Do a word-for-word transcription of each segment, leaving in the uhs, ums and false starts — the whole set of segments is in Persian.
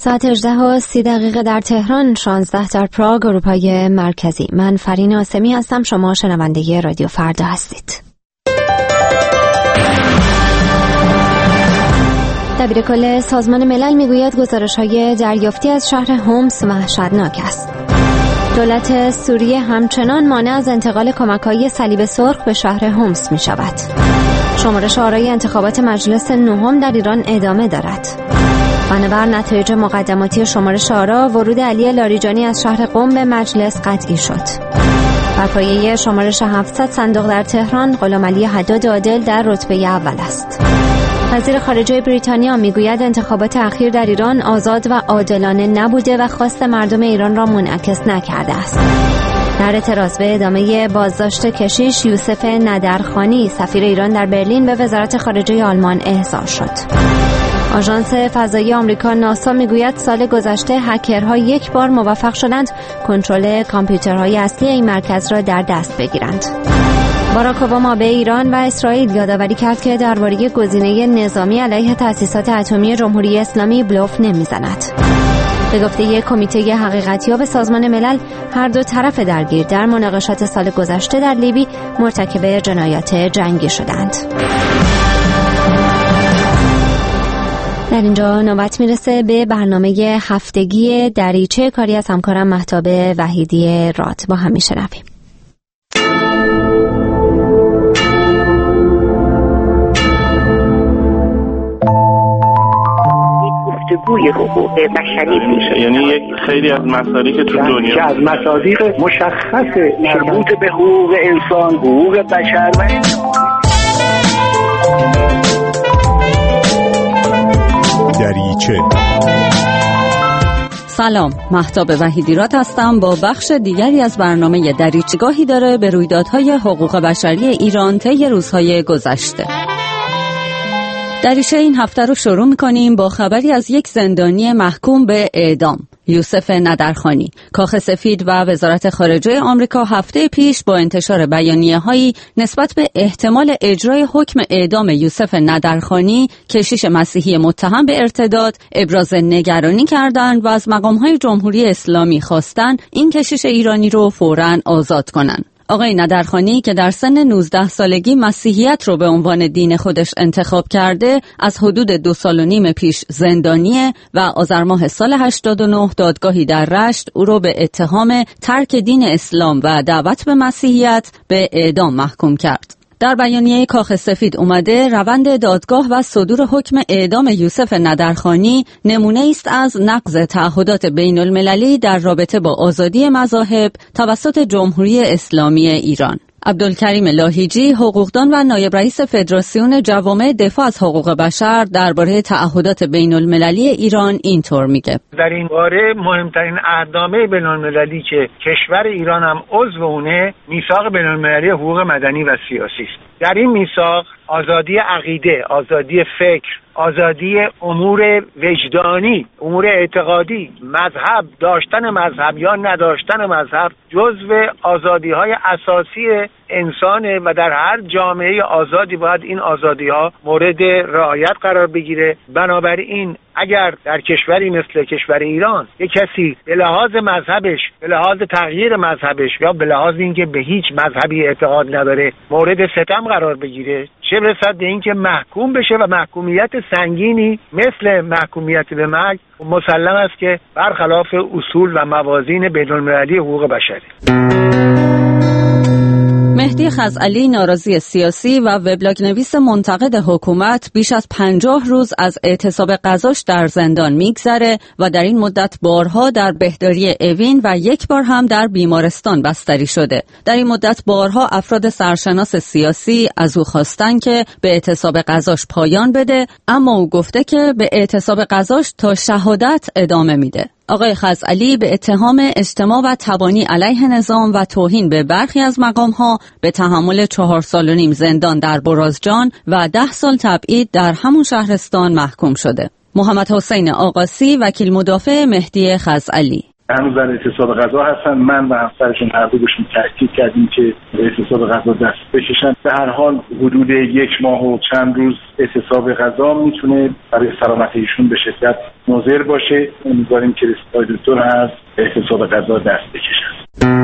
ساعت هجده و سی دقیقه در تهران، شانزده در پراگ، اروپای مرکزی. من فرین آسمی هستم. شما شنونده رادیو فردا هستید. دبیرکل سازمان ملل میگوید گزارش‌های دریافتی از شهر هومس وحشتناک است. دولت سوریه همچنان مانع از انتقال کمک‌های صلیب سرخ به شهر هومس می‌شود. شمارش آرای انتخابات مجلس نهم در ایران ادامه دارد. بنابر نتایج مقدماتی شمارش آرا، ورود علی لاریجانی از شهر قم به مجلس قطعی شد. بر پایه شمارش هفتصد صندوق در تهران، غلامعلی حداد عادل در رتبه اول است. وزیر خارجه بریتانیا میگوید انتخابات اخیر در ایران آزاد و عادلانه نبوده و خواست مردم ایران را منعکس نکرده است. در اعتراض به ادامه بازداشت کشیش یوسف ندرخانی، سفیر ایران در برلین، به وزارت خارجه آلمان احضار شد. آژانس فضایی آمریکا ناسا میگوید سال گذشته هکرها یک بار موفق شدند کنترل کامپیوترهای اصلی این مرکز را در دست بگیرند. باراک اوباما به ایران و اسرائیل یادآوری کرد که درباره گزینه نظامی علیه تأسیسات اتمی جمهوری اسلامی بلوف نمیزند. به گفته کمیته حقیقتیاب سازمان ملل، هر دو طرف درگیر در مناقشات سال گذشته در لیبی مرتکب جنایات جنگی شدند. در اینجا نوبت میرسه به برنامه هفتگی دریچه، کاری از همکارم مهتاب وحیدی راد. با هم میشنویم. گفتگوی حقوق بشری میشه، یعنی یک خیلی از مسائلی که تو دنیا که از مصادیق مشخص مربوط به حقوق انسان، حقوق بشر و دریچه. سلام، مهتاب وحیدی راد هستم با بخش دیگری از برنامه دریچه‌گاهی داره به رویدادهای حقوق بشری ایران طی روزهای گذشته. دریچه این هفته رو شروع می‌کنیم با خبری از یک زندانی محکوم به اعدام، یوسف ندرخانی. کاخ سفید و وزارت خارجه آمریکا هفته پیش با انتشار بیانیه‌هایی نسبت به احتمال اجرای حکم اعدام یوسف ندرخانی، کشیش مسیحی متهم به ارتداد، ابراز نگرانی کردند و از مقام‌های جمهوری اسلامی خواستند این کشیش ایرانی رو فوراً آزاد کنند. آقای ندرخانی که در سن نوزده سالگی مسیحیت رو به عنوان دین خودش انتخاب کرده، از حدود دو سال و نیم پیش زندانیه و آذر ماه سال هشتاد و نه دادگاهی در رشت او رو به اتهام ترک دین اسلام و دعوت به مسیحیت به اعدام محکوم کرد. در بیانیه کاخ سفید اومده روند دادگاه و صدور حکم اعدام یوسف ندرخانی نمونه است از نقض تعهدات بین المللی در رابطه با آزادی مذاهب توسط جمهوری اسلامی ایران. عبدالکریم لاهیجی، حقوقدان و نایب رئیس فدراسیون جوامع دفاع از حقوق بشر، درباره تعهدات بین المللی ایران اینطور میگه: در این باره مهمترین عهدنامه بین المللی که کشور ایران هم عضو اونه، میثاق بین المللی حقوق مدنی و سیاسی است. در این میثاق آزادی عقیده، آزادی فکر، آزادی امور وجدانی، امور اعتقادی، مذهب، داشتن مذهب یا نداشتن مذهب جزو آزادی‌های اساسی انسانه و در هر جامعه آزادی باید این آزادی‌ها مورد رعایت قرار بگیره. بنابراین اگر در کشوری مثل کشور ایران یک کسی به لحاظ مذهبش، به لحاظ تغییر مذهبش یا به لحاظ اینکه به هیچ مذهبی اعتقاد نداره مورد ستم قرار بگیره، چه رسد به اینکه محکوم بشه و محکومیت سنگینی مثل محکومیت به مرگ، مسلم است که برخلاف اصول و موازین بین المللی حقوق بشری. مهدی خزعلی، ناراضی سیاسی و وبلاگ نویس منتقد حکومت، بیش از پنجاه روز از اعتصاب غذاش در زندان میگذره و در این مدت بارها در بهداری اوین و یک بار هم در بیمارستان بستری شده. در این مدت بارها افراد سرشناس سیاسی از او خواستن که به اعتصاب غذاش پایان بده، اما او گفته که به اعتصاب غذاش تا شهادت ادامه میده. آقای خزعلی به اتهام اجتماع و تبانی علیه نظام و توهین به برخی از مقام‌ها به تحمل چهار سال و نیم زندان در برازجان و ده سال تبعید در همون شهرستان محکوم شده. محمد حسین آقاسی، وکیل مدافع مهدی خزعلی: هنوز در اعتصاب غذا هستن. من و همسرشون هر دو بهشون تاکید کردیم که اعتصاب غذا دست بکشن. به هر حال حدود یک ماه و چند روز اعتصاب غذا میتونه برای سلامت ایشون به شدت مضر باشه. امیدواریم که رسیدگی دکتر از اعتصاب غذا دست بکشن.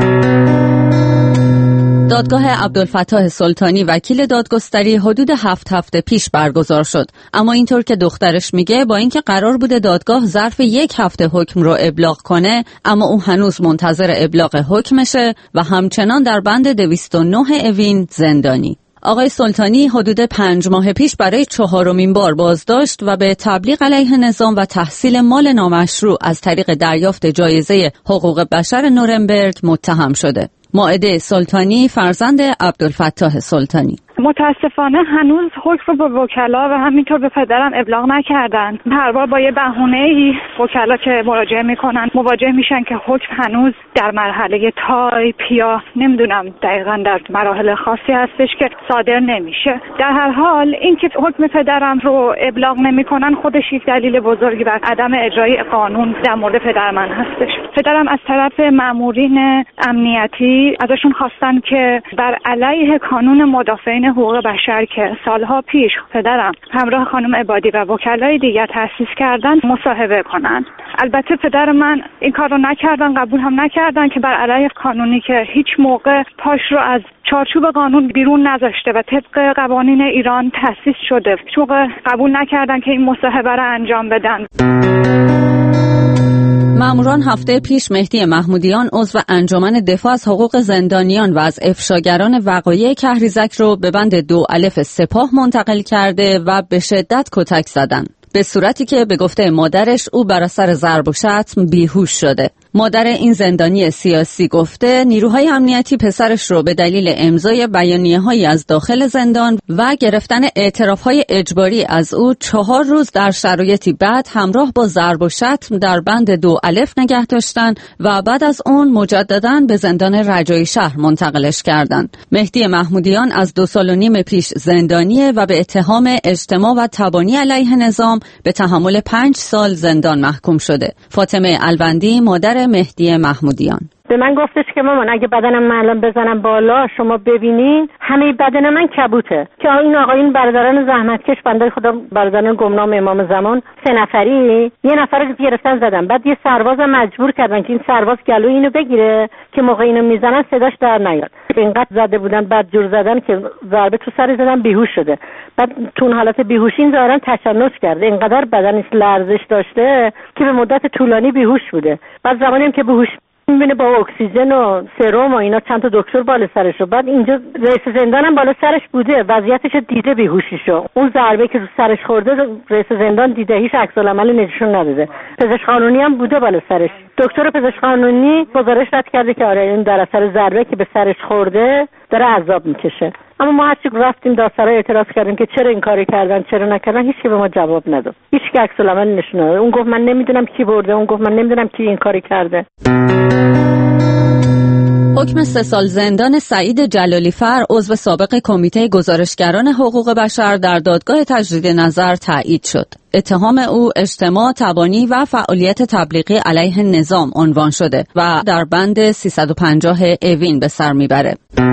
دادگاه عبدالفتاح سلطانی وکیل دادگستری حدود هفت هفته پیش برگزار شد، اما اینطور که دخترش میگه با اینکه قرار بوده دادگاه ظرف یک هفته حکم رو ابلاغ کنه، اما او هنوز منتظر ابلاغ حکمشه و همچنان در بند دویست و نه اوین زندانی. آقای سلطانی حدود پنج ماه پیش برای چهارمین بار بازداشت و به تبلیغ علیه نظام و تحصیل مال نامشروع از طریق دریافت جایزه حقوق بشر نورنبرگ متهم شده. مائده سلطانی فرزند عبدالفتاح سلطانی: متاسفانه هنوز حکم رو به وکلا و همینطور به پدرم ابلاغ نکردن. هر بار با یه بهونه‌ای وکلا که مراجعه میکنن مواجه میشن که حکم هنوز در مرحله تایپ یا نمیدونم دقیقاً در مراحل خاصی هستش که صادر نمیشه. در هر حال اینکه حکم پدرم رو ابلاغ نمیکنن خودش یک دلیل بزرگی بر عدم اجرای قانون در مورد پدر من هستش. پدرم از طرف مامورین امنیتی ازشون خواستن که بر علیه قانون مدافعین حقوق بشر که سالها پیش پدرم همراه خانم عبادی و وکلای دیگر تأسیس کردن مصاحبه کنن. البته پدر من این کار رو نکردن، قبول هم نکردن که بر علیه قانونی که هیچ موقع پاش رو از چارچوب قانون بیرون نذاشته و طبق قوانین ایران تأسیس شده، هیچ موقع قبول نکردن که این مصاحبه رو انجام بدن. ماموران هفته پیش مهدی محمودیان عضو انجمن دفاع از حقوق زندانیان و از افشاگران وقایع کهریزک رو به بند دو الف سپاه منتقل کرده و به شدت کتک زدن، به صورتی که به گفته مادرش او بر اثر ضرب و شتم بیهوش شده. مادر این زندانی سیاسی گفته نیروهای امنیتی پسرش رو به دلیل امضای بیانیه‌هایی از داخل زندان و گرفتن اعتراف‌های اجباری از او چهار روز در شرایطی بد همراه با ضرب و شتم در بند دو الف نگه داشتن و بعد از اون مجدداً به زندان رجایی شهر منتقلش کردن. مهدی محمودیان از دو سال و نیم پیش زندانیه و به اتهام اجتماع و تبانی علیه نظام به تحمل پنج سال زندان محکوم شده. فاطمه الوندی مادر مهدی محمودیان به من گفتش که مامان اگه بدنم من الان بزنم بالا شما ببینین همه بدن من کبوته. که این آقایون برادران زحمتکش بنده خدا برادران گمنام امام زمان سه نفری یه نفر رو گرفتن زدن، بعد یه سرباز مجبور کردن که این سرباز گلوی اینو بگیره که موقع اینو میزنن صداش در نیاد. اینقدر زده بودن بعد جور زدن که ضربه تو سر زدن بیهوش شده. بعد تو اون حالت بیهوشی این ظاهرا تشنج کرده، اینقدر بدنش لرزش داشته که به مدت طولانی بیهوش بوده. بعد زمانی هم که بیهوش میبینه با اکسیژن و سرم و اینا چند تا دکتر بالا سرش رو، بعد اینجا رئیس زندان هم بالا سرش بوده، وضعیتش دیده بیهوشیشو. اون ضربه که رو سرش خورده رئیس زندان دیده، هیچ عکس العملی نشون نداده. پزشک قانونی هم بوده بالا سرش. دکتر پزشک قانونی گزارش داد کرده که آره این در اثر ضربه که به سرش خورده داره عذاب میکشه. اما ما هرچی رفتیم دادسرا اعتراض کردیم که چرا این کاری کردن چرا نکردن، هیچ کی به ما جواب نداد. هیچ کی عکس العمل نشون نداد. اون گفت من نمیدونم کی برده، اون گفت من نمیدونم کی این کاری کرده. حکم سه سال زندان سعید جلالی‌فر عضو سابق کمیته گزارشگران حقوق بشر در دادگاه تجدید نظر تایید شد. اتهام او اجتماع تبانی و فعالیت تبلیغی علیه نظام عنوان شده و در بند سیصد و پنجاه اوین به سر میبره.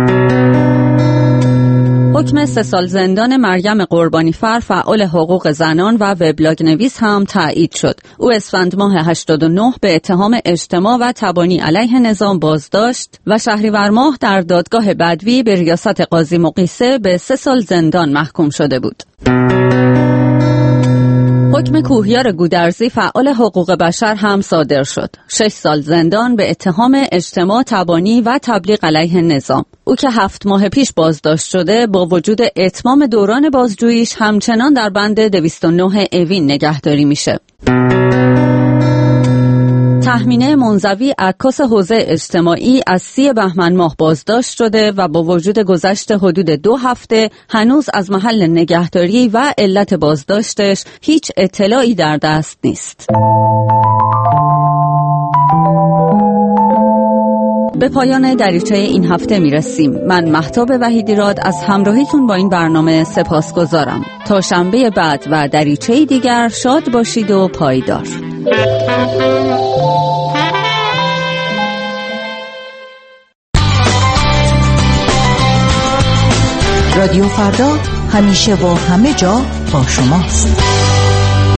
حکم سه سال زندان مریم قربانیفر فعال حقوق زنان و وبلاگ نویس هم تایید شد. او اسفند ماه هشتاد و نه به اتهام اجتماع و تبانی علیه نظام بازداشت و شهریور ماه در دادگاه بدوی به ریاست قاضی مقیسه به سه سال زندان محکوم شده بود. حکم کوهیار گودرزی فعال حقوق بشر هم صادر شد. شش سال زندان به اتهام اجتماع تبانی و تبلیغ علیه نظام. او که هفت ماه پیش بازداشت شده با وجود اتمام دوران بازجوییش همچنان در بند دویست و نه اوین نگهداری میشه. تهمینه منزوی عکاس حوزه اجتماعی از سی بهمن ماه بازداشت شده و با وجود گذشت حدود دو هفته هنوز از محل نگهداری و علت بازداشتش هیچ اطلاعی در دست نیست. به پایان دریچه این هفته میرسیم. من مهتاب وحیدیراد از همراهیتون با این برنامه سپاسگزارم. تا شنبه بعد و دریچه دیگر شاد باشید و پایدار. رادیو فردا همیشه و همه جا با شماست.